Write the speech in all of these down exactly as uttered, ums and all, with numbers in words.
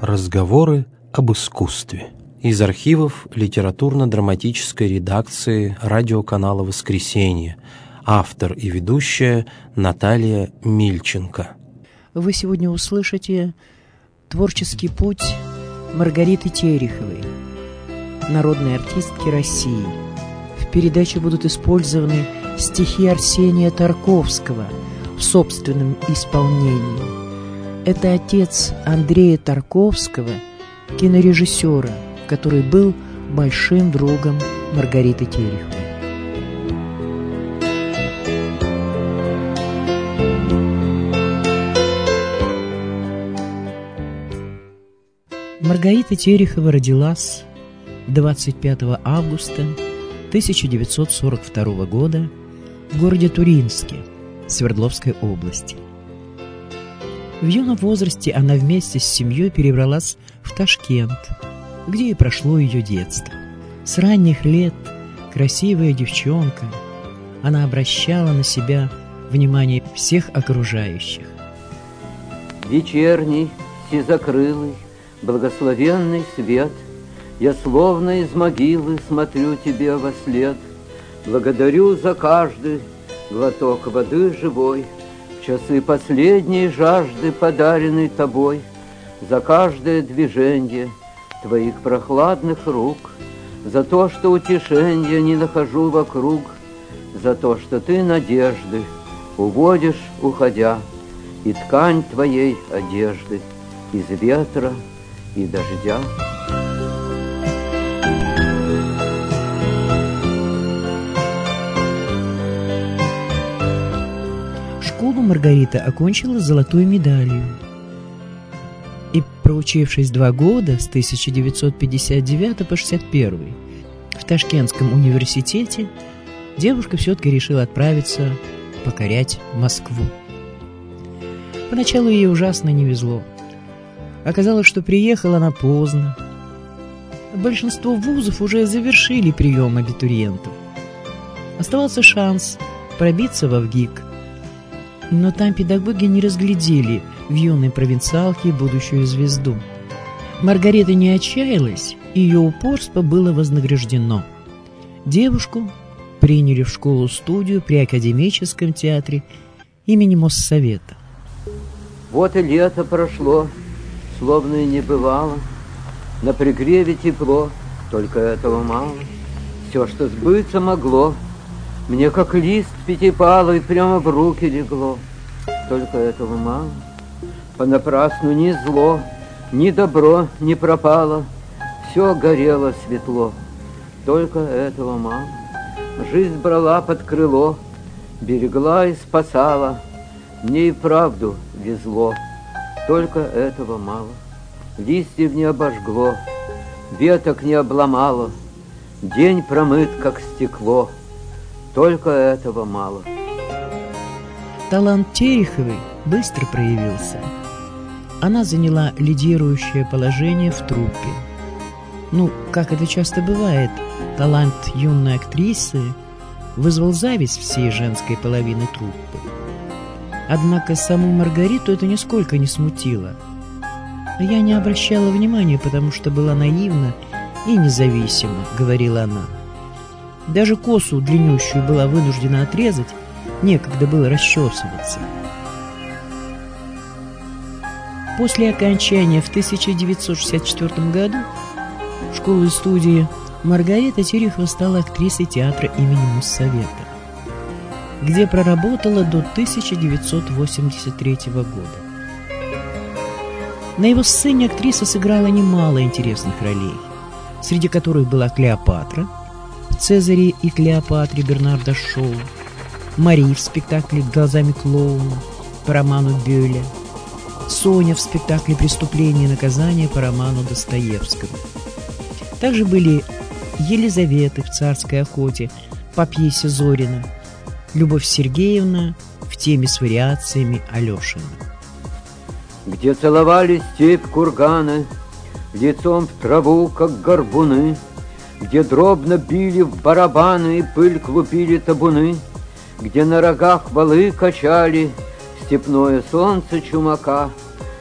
Разговоры об искусстве. Из архивов литературно-драматической редакции радиоканала «Воскресенье». Автор и ведущая Наталья Мильченко. Вы сегодня услышите творческий путь Маргариты Тереховой, народной артистки России. В передаче будут использованы стихи Арсения Тарковского в собственном исполнении. Это отец Андрея Тарковского, кинорежиссера, который был большим другом Маргариты Тереховой. Маргарита Терехова родилась двадцать пятого августа тысяча девятьсот сорок второго года в городе Туринске Свердловской области. В юном возрасте она вместе с семьей перебралась в Ташкент, где и прошло ее детство. С ранних лет красивая девчонка, она обращала на себя внимание всех окружающих. Вечерний, сизокрылый, благословенный свет, я словно из могилы смотрю тебе во след. Благодарю за каждый глоток воды живой, в часы последней жажды, подаренной тобой, за каждое движение твоих прохладных рук, за то, что утешенья не нахожу вокруг, за то, что ты надежды уводишь, уходя, и ткань твоей одежды из ветра и дождя. Школу Маргарита окончила с золотой медалью. И, проучившись два года, с тысяча девятьсот пятьдесят девятого по шестьдесят первый, в Ташкентском университете, девушка все-таки решила отправиться покорять Москву. Поначалу ей ужасно не везло. Оказалось, что приехала она поздно. Большинство вузов уже завершили прием абитуриентов. Оставался шанс пробиться во ВГИК. Но там педагоги не разглядели в юной провинциалке будущую звезду. Маргарита не отчаялась, и ее упорство было вознаграждено. Девушку приняли в школу-студию при Академическом театре имени Моссовета. Вот и лето прошло, словно и не бывало. На пригреве тепло, только этого мало. Все, что сбыться могло, мне как лист пятипалый прямо в руки легло. Только этого мало. Понапрасну ни зло, ни добро не пропало. Все горело светло. Только этого мало. Жизнь брала под крыло, берегла и спасала. Мне и правду везло. Только этого мало. Листьев не обожгло, веток не обломало. День промыт, как стекло. Только этого мало. Талант Тереховой быстро проявился. Она заняла лидирующее положение в труппе. Ну, как это часто бывает, талант юной актрисы вызвал зависть всей женской половины труппы. Однако саму Маргариту это нисколько не смутило. «Я не обращала внимания, потому что была наивна и независима», — говорила она. Даже косу длиннющую была вынуждена отрезать, некогда было расчесываться. После окончания в тысяча девятьсот шестьдесят четвёртом году школы и студии Маргарита Терехова стала актрисой театра имени Моссовета, где проработала до тысяча девятьсот восемьдесят третьего года. На его сцене актриса сыграла немало интересных ролей, среди которых была Клеопатра в «Цезаре и Клеопатре» Бернарда Шоу, Мари в спектакле «Глазами клоуна» по роману Бёля, Соня в спектакле «Преступление и наказание» по роману Достоевского. Также были Елизаветы в «Царской охоте» по пьесе Зорина, Любовь Сергеевна в теме с вариациями Алешина. Где целовали степь курганы, лицом в траву, как горбуны, где дробно били в барабаны и пыль клубили табуны, где на рогах валы качали степное солнце чумака,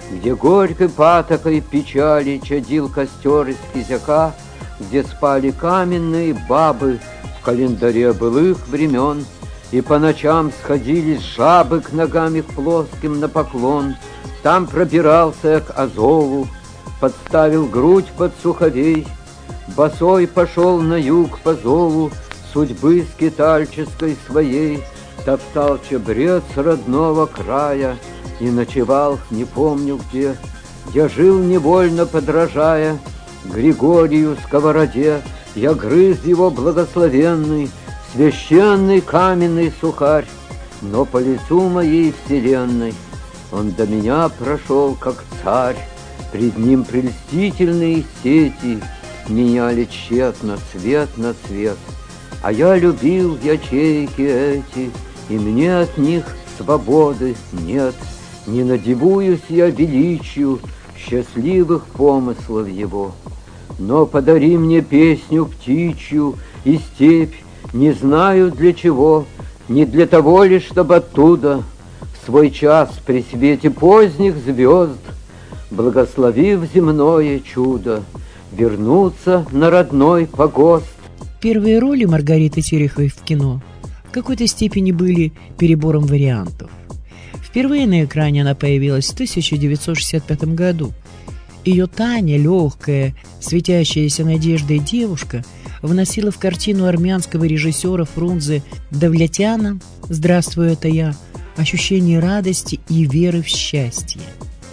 где горькой патокой печали чадил костер из кизяка, где спали каменные бабы в календаре былых времен, и по ночам сходились жабы к ногам их плоским на поклон. Там пробирался я к Азову, подставил грудь под суховей, босой пошел на юг по зову судьбы скитальческой своей, топтал чабрец родного края и ночевал не помню где. Я жил невольно подражая Григорию Сковороде, я грыз его благословенный, священный каменный сухарь, но по лицу моей вселенной он до меня прошел, как царь. Пред ним прельстительные сети меняли тщетно цвет на цвет, а я любил ячейки эти, и мне от них свободы нет. Не надивуюсь я величию счастливых помыслов его, но подари мне песню птичью и степь, не знаю для чего, не для того ли, чтобы оттуда в свой час при свете поздних звезд, благословив земное чудо, вернуться на родной погост. Первые роли Маргариты Тереховой в кино в какой-то степени были перебором вариантов. Впервые на экране она появилась в тысяча девятьсот шестьдесят пятом году. Ее Таня, легкая, светящаяся надеждой девушка, вносила в картину армянского режиссера Фрунзе Давлетяна «Здравствуй, это я» ощущение радости и веры в счастье.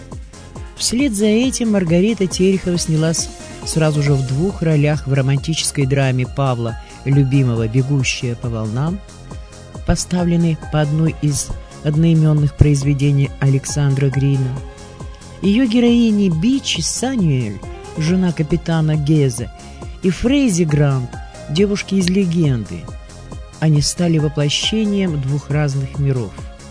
Вслед за этим Маргарита Терехова снялась сразу же в двух ролях в романтической драме Павла Любимого «Бегущая по волнам», поставленной по одной из одноименных произведений Александра Грина. Ее героини Бичи Санюэль, жена капитана Геза, и Фрейзи Грант, девушки из легенды. Они стали воплощением двух разных миров.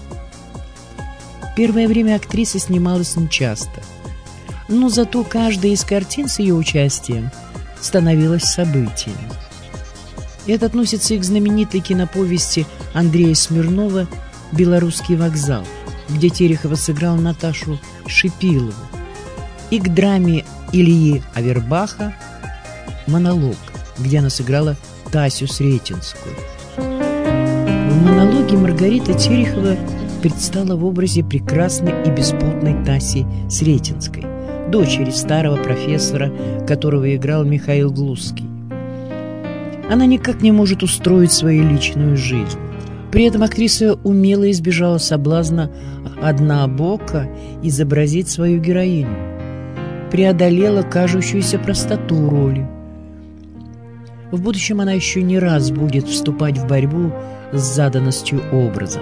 Первое время актриса снималась нечасто, но зато каждая из картин с ее участием становилась событием. Это относится и к знаменитой киноповести Андрея Смирнова «Белорусский вокзал», где Терехова сыграла Наташу Шипилову, и к драме Ильи Авербаха «Монолог», где она сыграла Тасю Сретенскую. В монологе Маргарита Терехова предстала в образе прекрасной и беспутной Таси Сретенской, дочери старого профессора, которого играл Михаил Глузский. Она никак не может устроить свою личную жизнь. При этом актриса умело избежала соблазна однобоко изобразить свою героиню, преодолела кажущуюся простоту роли. В будущем она еще не раз будет вступать в борьбу с заданностью образов.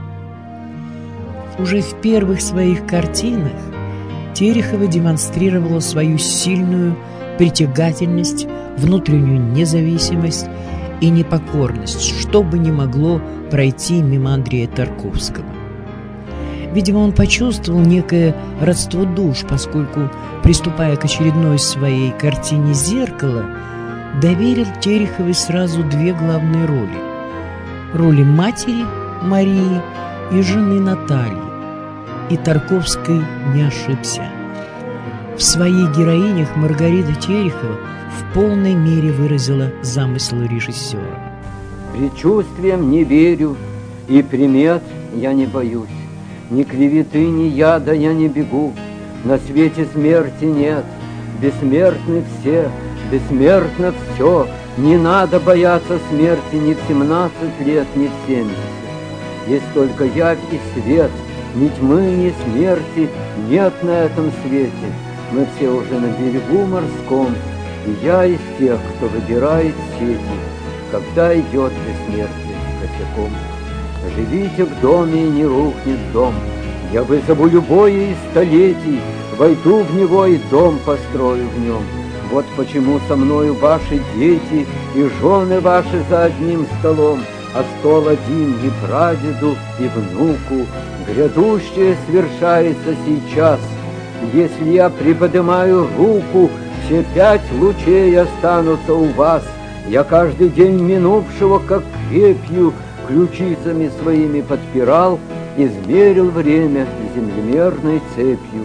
Уже в первых своих картинах Терехова демонстрировала свою сильную притягательность, внутреннюю независимость и непокорность, что бы не могло пройти мимо Андрея Тарковского. Видимо, он почувствовал некое родство душ, поскольку, приступая к очередной своей картине «Зеркало», доверил Тереховой сразу две главные роли – роли матери Марии и жены Натальи. И Тарковский не ошибся. В своих героинях Маргарита Терехова в полной мере выразила замыслы режиссера. Предчувствиям не верю, и примет я не боюсь. Ни клеветы, ни яда я не бегу. На свете смерти нет, бессмертны все, бессмертно все. Не надо бояться смерти ни в семнадцать лет, ни в семьдесят. Есть только явь и свет, ни тьмы, ни смерти нет на этом свете. Мы все уже на берегу морском, и я из тех, кто выбирает сети, когда идет бессмертие косяком. Живите в доме, и не рухнет дом. Я вызову любое из столетий, войду в него и дом построю в нем. Вот почему со мною ваши дети и жены ваши за одним столом, а стол один и прадеду, и внуку. Грядущее свершается сейчас. Если я приподнимаю руку, все пять лучей останутся у вас. Я каждый день минувшего, как крепью, ключицами своими подпирал, измерил время землемерной цепью,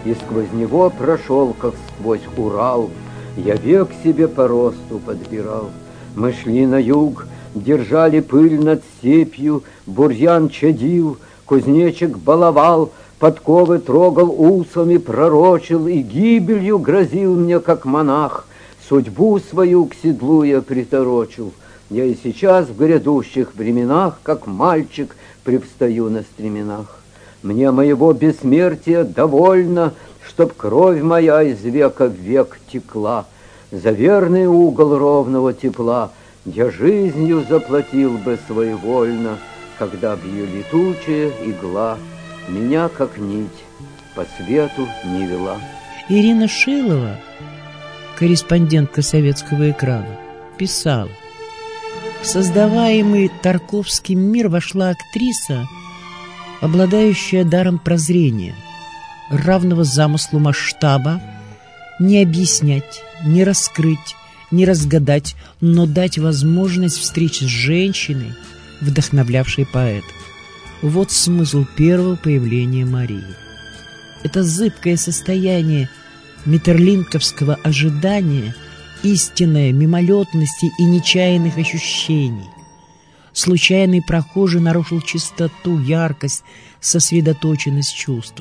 и сквозь него прошел, как сквозь Урал. Я век себе по росту подбирал. Мы шли на юг, держали пыль над степью, бурьян чадил, кузнечик баловал, подковы трогал усами, пророчил и гибелью грозил мне, как монах. Судьбу свою к седлу я приторочил. Я и сейчас в грядущих временах, как мальчик, привстаю на стременах. Мне моего бессмертия довольно, чтоб кровь моя из века в век текла. За верный угол ровного тепла я жизнью заплатил бы своевольно, когда б ее летучая игла меня, как нить, по свету не вела. Ирина Шилова, корреспондентка советского экрана, писала: в создаваемый Тарковским мир вошла актриса, обладающая даром прозрения, равного замыслу масштаба, не объяснять, не раскрыть, не разгадать, но дать возможность встречи с женщиной, вдохновлявшей поэта. Вот смысл первого появления Марии. Это зыбкое состояние метерлинковского ожидания, истинной мимолетности и нечаянных ощущений. Случайный прохожий нарушил чистоту, яркость, сосредоточенность чувств.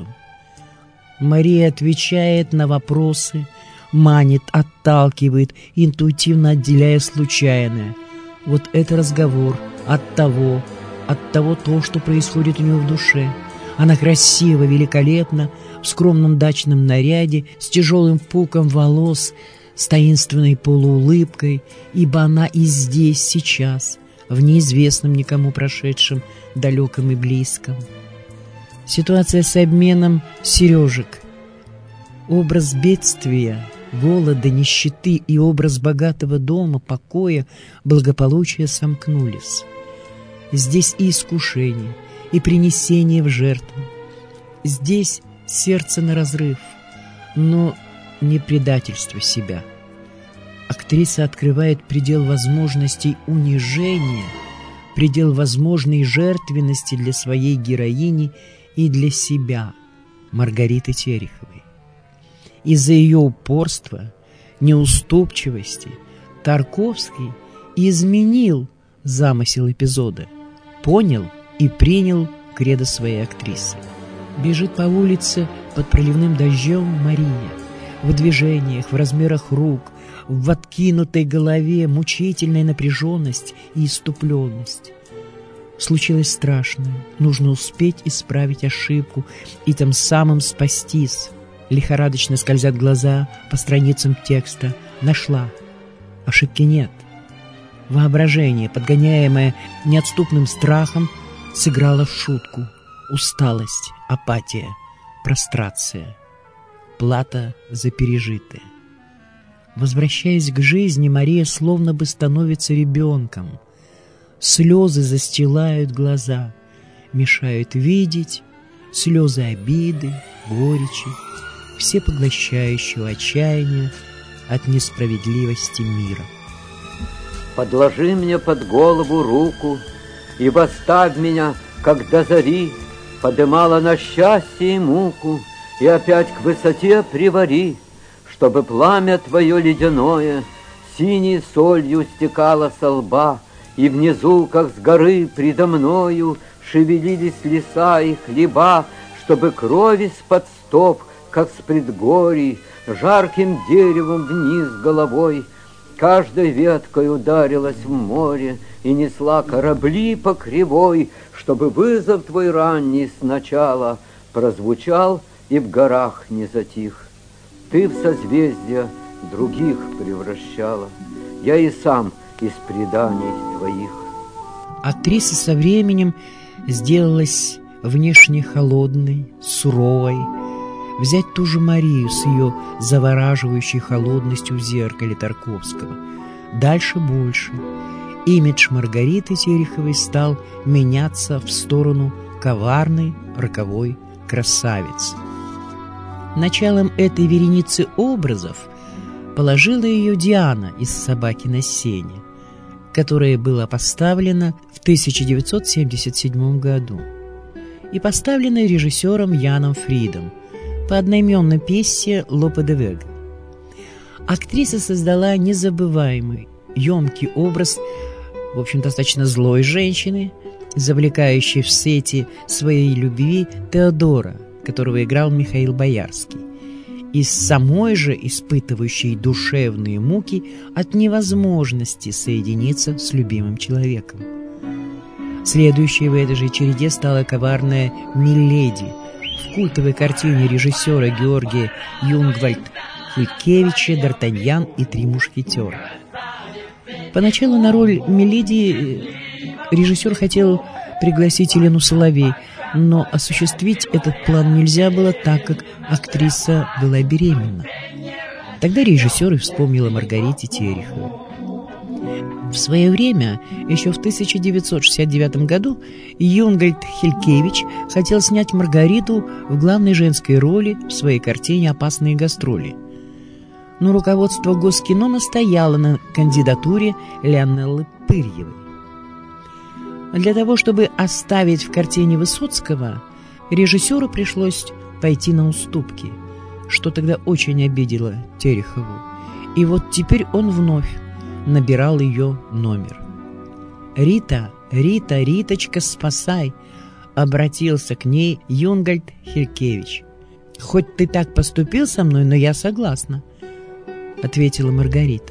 Мария отвечает на вопросы, манит, отталкивает, интуитивно отделяя случайное. Вот это разговор от того, от того то, что происходит у нее в душе. Она красива, великолепна, в скромном дачном наряде, с тяжелым пуком волос, с таинственной полуулыбкой, ибо она и здесь, сейчас, в неизвестном никому прошедшем, далеком и близком. Ситуация с обменом сережек, образ бедствия, голода, нищеты и образ богатого дома, покоя, благополучия сомкнулись. Здесь и искушение, и принесение в жертву. Здесь сердце наразрыв, но не предательство себя. Актриса открывает предел возможностей унижения, предел возможной жертвенности для своей героини и для себя, Маргариты Тереховой. Из-за ее упорства, неуступчивости Тарковский изменил замысел эпизода, понял и принял кредо своей актрисы. Бежит по улице под проливным дождем Мария. В движениях, в размерах рук, в откинутой голове мучительная напряженность и иступленность. Случилось страшное. Нужно успеть исправить ошибку и тем самым спастись. Лихорадочно скользят глаза по страницам текста. Нашла. Ошибки нет. Воображение, подгоняемое неотступным страхом, сыграло в шутку. Усталость, апатия, прострация. Плата за пережитое. Возвращаясь к жизни, Мария словно бы становится ребенком. Слезы застилают глаза, мешают видеть, слезы обиды, горечи, всепоглощающего отчаяния от несправедливости мира. Подложи мне под голову руку и восставь меня, как до зари, подымала на счастье и муку, и опять к высоте привари, чтобы пламя твое ледяное синей солью стекало со лба, и внизу, как с горы предо мною, шевелились леса и хлеба, чтобы кровь из-под стоп, как с предгорий, жарким деревом вниз головой, каждой веткой ударилась в море и несла корабли по кривой, чтобы вызов твой ранний сначала прозвучал и в горах не затих. Ты в созвездия других превращала, я и сам из преданий твоих. Актриса со временем сделалась внешне холодной, суровой. Взять ту же Марию с ее завораживающей холодностью в зеркале Тарковского. Дальше больше. Имидж Маргариты Тереховой стал меняться в сторону коварной, роковой красавицы. Началом этой вереницы образов положила ее Диана из «Собаки на сене», которая была поставлена в тысяча девятьсот семьдесят седьмом году и поставлена режиссером Яном Фридом по одноименной пьесе «Лопе де Вега». Актриса создала незабываемый, емкий образ, в общем, достаточно злой женщины, завлекающей в сети своей любви Теодора, которого играл Михаил Боярский, и самой же испытывающей душевные муки от невозможности соединиться с любимым человеком. Следующей в этой же череде стала коварная Миледи в культовой картине режиссера Георгия Юнгвальд-Хилькевича «Д'Артаньян и три мушкетера». Поначалу на роль Миледи режиссер хотел пригласить Елену Соловей, но осуществить этот план нельзя было, так как актриса была беременна. Тогда режиссер и вспомнил о Маргарите Тереховой. В свое время, еще в тысяча девятьсот шестьдесят девятом году, Юнгвальд-Хилькевич хотел снять Маргариту в главной женской роли в своей картине «Опасные гастроли». Но руководство Госкино настояло на кандидатуре Леонеллы Пырьевой. Для того, чтобы оставить в картине Высоцкого, режиссеру пришлось пойти на уступки, что тогда очень обидело Терехову. И вот теперь он вновь набирал ее номер. «Рита, Рита, Риточка, спасай!» — обратился к ней Юнгвальд-Хилькевич. «Хоть ты так поступил со мной, но я согласна», — ответила Маргарита.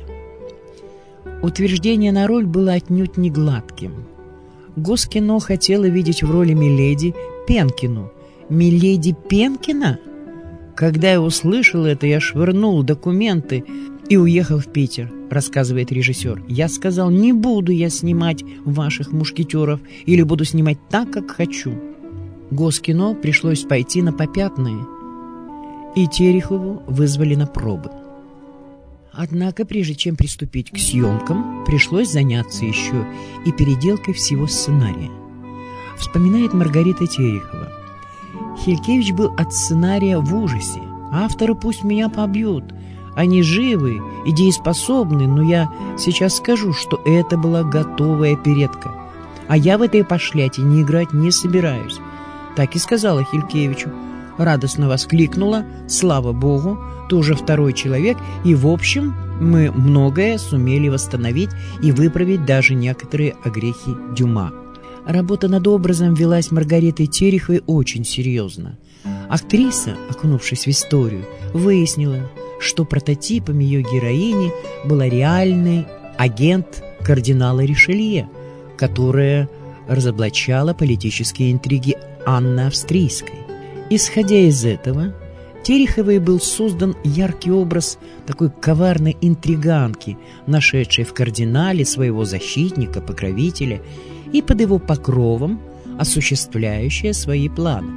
Утверждение на роль было отнюдь не гладким. Госкино хотело видеть в роли Миледи Пенкину. «Миледи Пенкина?» Когда я услышал это, я швырнул документы и уехал в Питер, рассказывает режиссер. Я сказал, не буду я снимать ваших мушкетеров или буду снимать так, как хочу. Госкино пришлось пойти на попятные, и Терехову вызвали на пробы. Однако, прежде чем приступить к съемкам, пришлось заняться еще и переделкой всего сценария. Вспоминает Маргарита Терехова. Хилькевич был от сценария в ужасе. Авторы пусть меня побьют. Они живы и дееспособны, но я сейчас скажу, что это была готовая оперетка. А я в этой пошляте не играть не собираюсь. Так и сказала Хилькевичу. Радостно воскликнула: слава Богу, ты уже второй человек, и в общем мы многое сумели восстановить и выправить даже некоторые огрехи Дюма. Работа над образом велась Маргаритой Тереховой очень серьезно. Актриса, окунувшись в историю, выяснила, что прототипом ее героини была реальный агент кардинала Ришелье, которая разоблачала политические интриги Анны Австрийской. Исходя из этого, Тереховой был создан яркий образ такой коварной интриганки, нашедшей в кардинале своего защитника, покровителя, и под его покровом осуществляющая свои планы.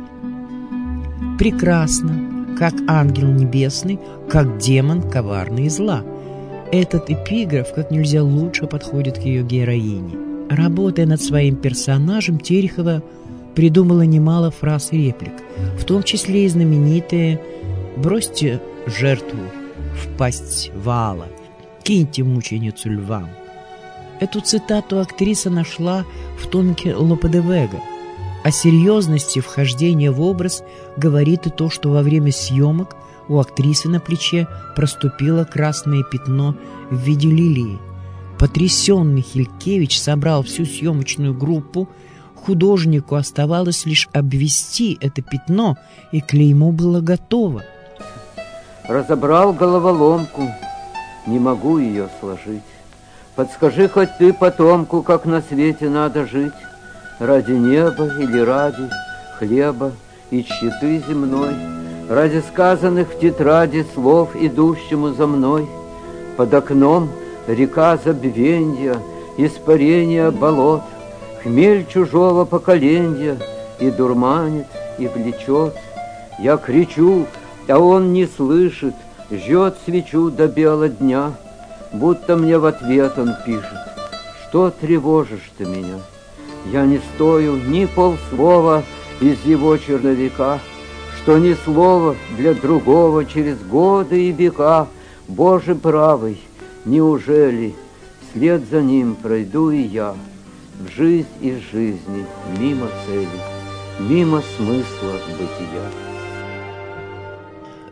Прекрасно, как ангел небесный, как демон коварный и зла. Этот эпиграф как нельзя лучше подходит к ее героине. Работая над своим персонажем, Терехова придумала немало фраз и реплик, в том числе и знаменитые «бросьте жертву в пасть Ваала, киньте мученицу львам». Эту цитату актриса нашла в томике «Лопе де Вега». О серьезности вхождения в образ говорит и то, что во время съемок у актрисы на плече проступило красное пятно в виде лилии. Потрясенный Хилькевич собрал всю съемочную группу. Художнику оставалось лишь обвести это пятно, и клеймо было готово. Разобрал головоломку, не могу ее сложить. Подскажи хоть ты потомку, как на свете надо жить, ради неба или ради хлеба и тщеты земной, ради сказанных в тетради слов, идущему за мной. Под окном река забвенья, испарение болот, хмель чужого поколенья и дурманит, и влечет. Я кричу, а он не слышит, жжет свечу до бела дня, будто мне в ответ он пишет: что тревожишь ты меня? Я не стою ни полслова из его черновика, что ни слова для другого через годы и века. Боже правый, неужели вслед за ним пройду и я в жизнь из жизни, мимо цели, мимо смысла бытия?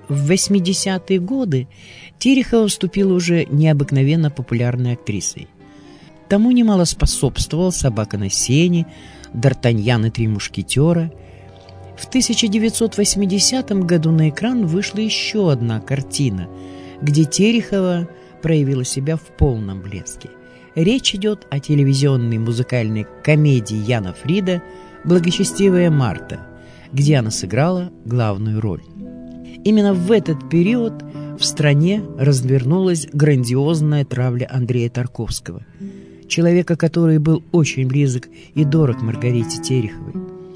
В восьмидесятые годы Терехова вступила уже необыкновенно популярной актрисой. Тому немало способствовал «Собака на сене», «Д'Артаньян и три мушкетера». В тысяча девятьсот восьмидесятом году на экран вышла еще одна картина, где Терехова проявила себя в полном блеске. Речь идет о телевизионной музыкальной комедии Яна Фрида «Благочестивая Марта», где она сыграла главную роль. Именно в этот период в стране развернулась грандиозная травля Андрея Тарковского, человека, который был очень близок и дорог Маргарите Тереховой.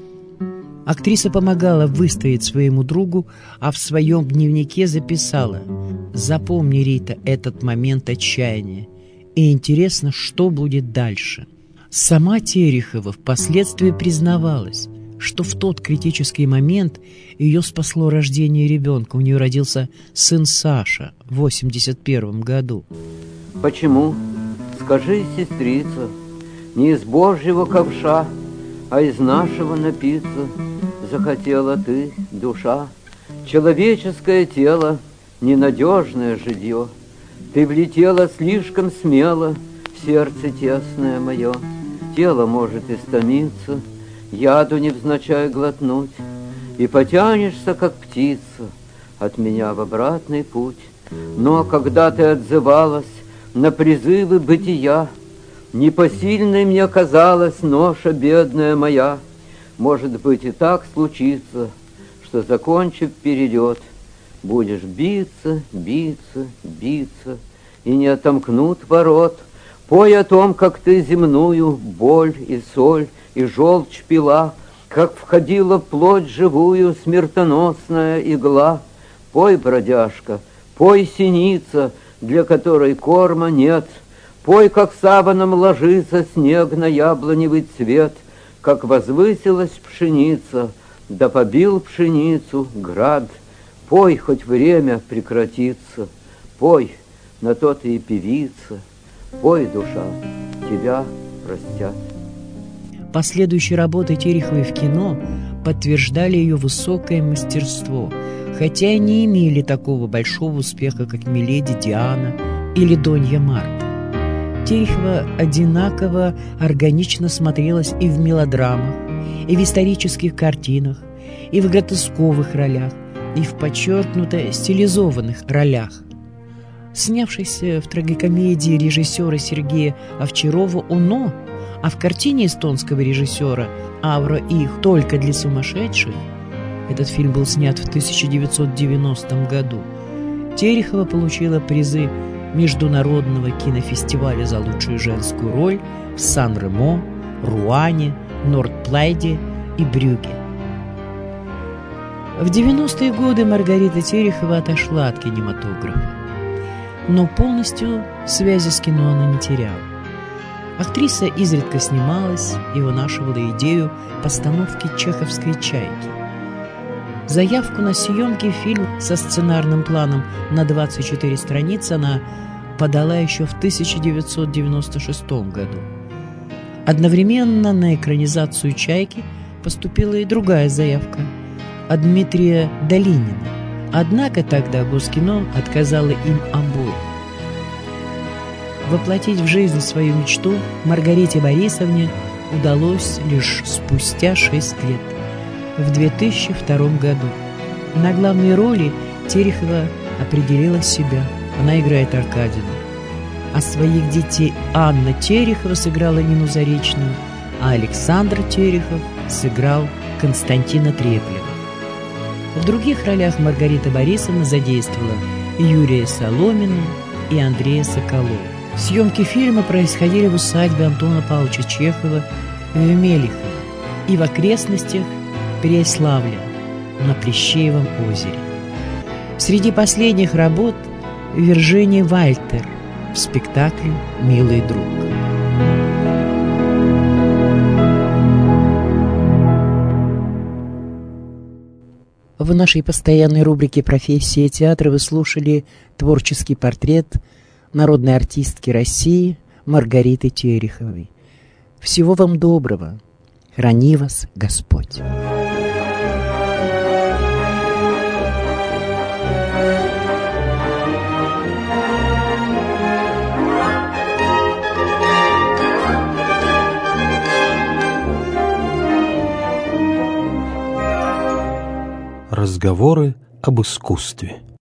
Актриса помогала выстоять своему другу, а в своем дневнике записала: «Запомни, Рита, этот момент отчаяния, и интересно, что будет дальше». Сама Терехова впоследствии признавалась, что в тот критический момент ее спасло рождение ребенка. У нее родился сын Саша в восемьдесят первом году. Почему, скажи, сестрица, не из Божьего ковша, а из нашего напиться захотела ты, душа? Человеческое тело, ненадежное житье, ты влетела слишком смело в сердце тесное мое. Тело может истомиться, яду невзначай глотнуть, и потянешься, как птица, от меня в обратный путь. Но когда ты отзывалась на призывы бытия, непосильной мне казалась ноша бедная моя. Может быть, и так случится, что, закончив перелет, будешь биться, биться, биться, и не отомкнут ворот. Пой о том, как ты земную боль и соль и желчь пила, как входила в плоть живую смертоносная игла. Пой, бродяжка, пой, синица, для которой корма нет. Пой, как саваном ложится снег на яблоневый цвет, как возвысилась пшеница, да побил пшеницу град. Пой, хоть время прекратится, пой, на то ты и певица. Пой, душа, тебя простят. Последующие работы Тереховой в кино подтверждали ее высокое мастерство, хотя и не имели такого большого успеха, как «Миледи Диана» или «Донья Марта». Терехова одинаково органично смотрелась и в мелодрамах, и в исторических картинах, и в гротесковых ролях, и в подчеркнуто стилизованных ролях. Снявшийся в трагикомедии режиссера Сергея Овчарова «Оно», а в картине эстонского режиссера «Авро их только для сумасшедших», этот фильм был снят в тысяча девятьсот девяностом году, Терехова получила призы Международного кинофестиваля за лучшую женскую роль в Сан-Ремо, Руане, Нордплайде и Брюгге. В девяностые годы Маргарита Терехова отошла от кинематографа, но полностью связи с кино она не теряла. Актриса изредка снималась и вынашивала идею постановки чеховской «Чайки». Заявку на съемки фильма со сценарным планом на двадцать четыре страницы она подала еще в тысяча девятьсот девяносто шестом году. Одновременно на экранизацию «Чайки» поступила и другая заявка от Дмитрия Долинина. Однако тогда Госкино отказало им обоим. Воплотить в жизнь свою мечту Маргарите Борисовне удалось лишь спустя шесть лет, в две тысячи втором году. На главные роли Терехова определила себя. Она играет Аркадину. А своих детей Анна Терехова сыграла Нину Заречную, а Александр Терехов сыграл Константина Треплева. В других ролях Маргарита Борисовна задействовала Юрия Соломина и Андрея Соколова. Съемки фильма происходили в усадьбе Антона Павловича Чехова в Мелихово и в окрестностях Переяславля на Плещеевом озере. Среди последних работ Виржиния Вальтер в спектакле «Милый друг». В нашей постоянной рубрике «Профессия театра» вы слушали творческий портрет народной артистки России Маргариты Тереховой. Всего вам доброго. Храни вас Господь. Разговоры об искусстве.